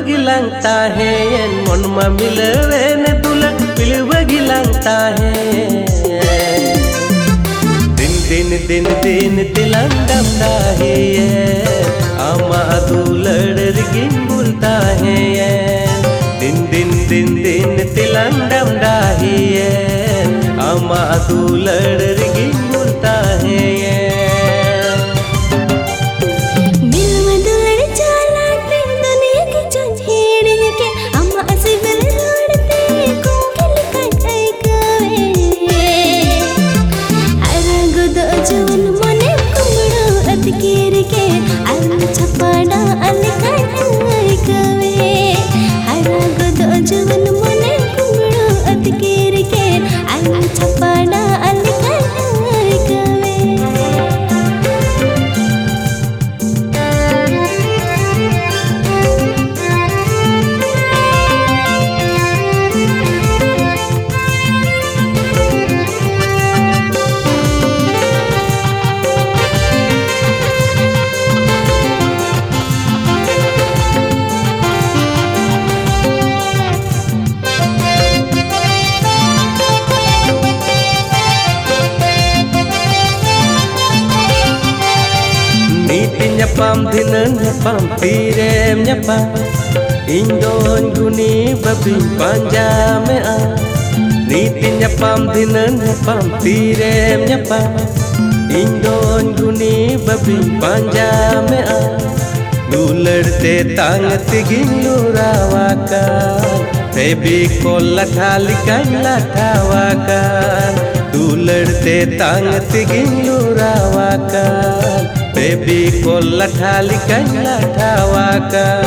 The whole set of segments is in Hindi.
पिलवगिलंगता है मन मिलवेन तुलक पिलवगिलंगता है दिन दिन दिन दिन तिलंगता है आमा दुलड़ गिंबुलता है दिन दिन दिन दिन तिलंगता है आमा दुलड़ गिंबुलता है Nyapam dhinan nyapam tirem nyapam Indon guni babing panjame a Niti nyapam dhinan nyapam tirem nyapam Indon guni babing panjame a Duladte tangat ginurawakan Baby kolla khalikan lathawakan Duladte tangat ginurawakan Baby kolla khalikan lathawakan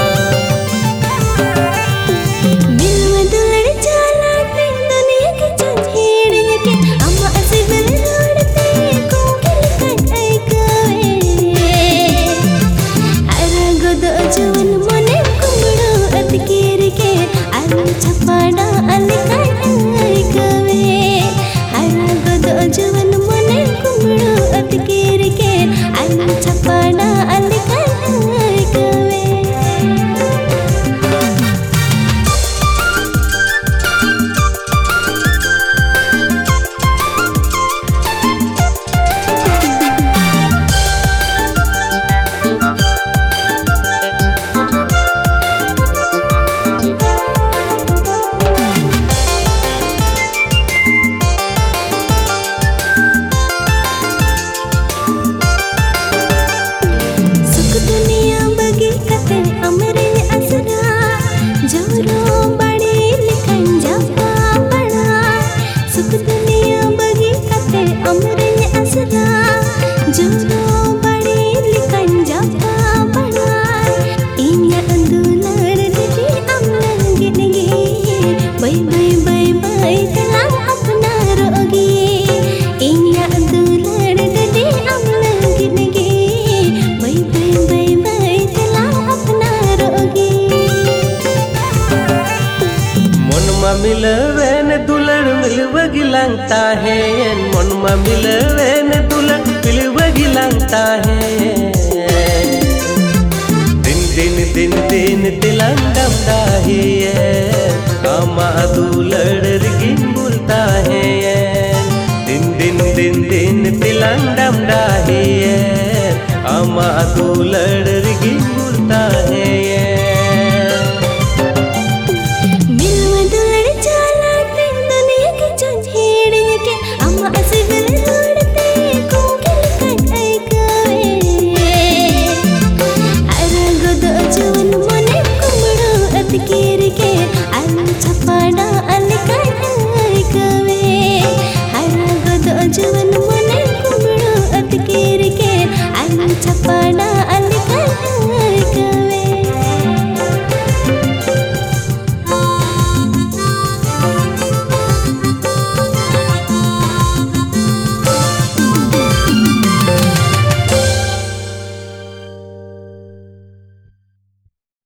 मिलवेन दुलड़ मिलवगिलंगता है मन मिलवेन दुलड़ मिलवगिलंगता है दिन दिन दिन दिन तिलंगता है